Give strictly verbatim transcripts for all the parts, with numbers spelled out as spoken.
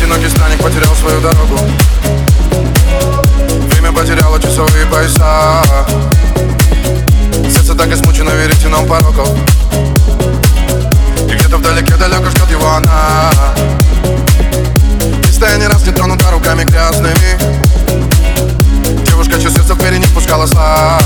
Одинокий странник потерял свою дорогу. Время потеряло часовые пояса. Сердце так измучено веретеном пороков. И где-то вдалеке далеко ждет его она. Листая не раз не тронута руками грязными. Девушка, чье сердце в двери не пускала зла.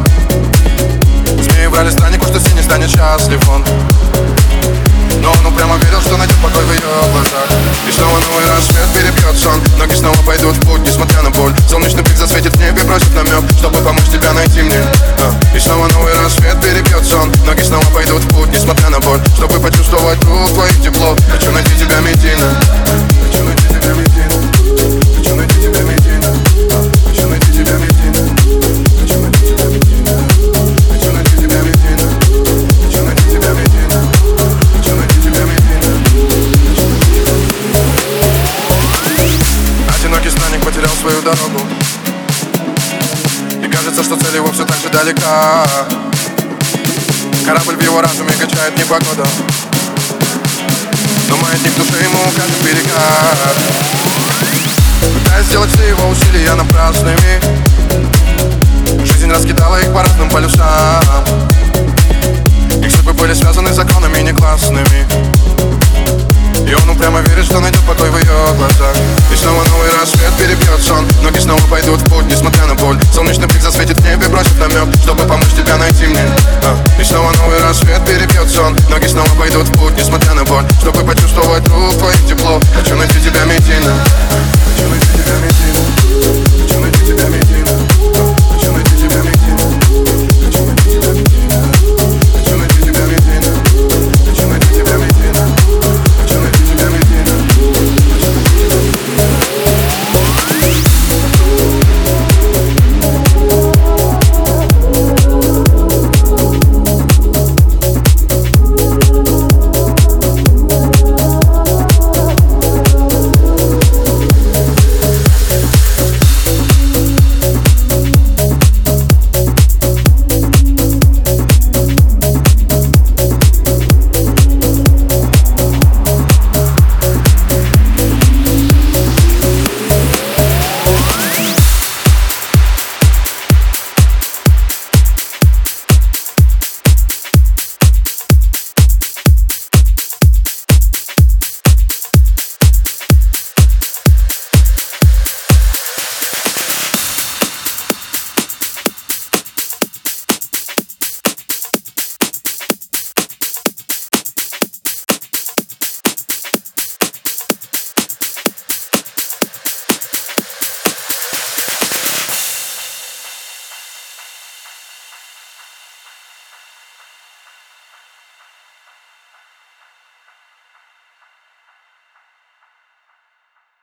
Змеи врали страннику, что с ней не станет счастлив он. Но он упрямо верил, что найдет покой в ее глазах. И снова новый рассвет перебьет сон. Ноги снова пойдут в путь, несмотря на боль. Солнечный пик засветит в небе, бросит намек, чтобы помочь тебя найти мне. И снова новый рассвет перебьет сон. Ноги снова пойдут в путь, несмотря на боль, чтобы почувствовать рук твоих тепло. Хочу найти тебя, Медина. Хочу найти тебя, Медина. Хочу найти тебя, Медина. Хочу найти тебя, Медина. Хочу найти тебя, Медина. Хочу найти тебя, Медина. Хочу найти тебя, Медина. Одинокий странник потерял свою дорогу. И кажется, что цель его все так же далека. Корабль в его разуме качает непогода. Но маятник души ему укажет берега. Пытаясь сделать все его усилия напрасными, жизнь раскидала их по разным полюсам. Их судьбы были связаны законами негласными. И он упрямо верит, что найдет покой в ее глазах. И снова новый рассвет перебьет сон. Ноги снова пойдут в путь, несмотря на боль. Солнечный пик засветит в небе, бросит намек, чтобы помочь тебя найти мне. а. И снова новый рассвет перебьет сон. Ноги снова пойдут в путь, несмотря на боль, чтобы почувствовать рук твоих тепло. Хочу найти тебя, Медина.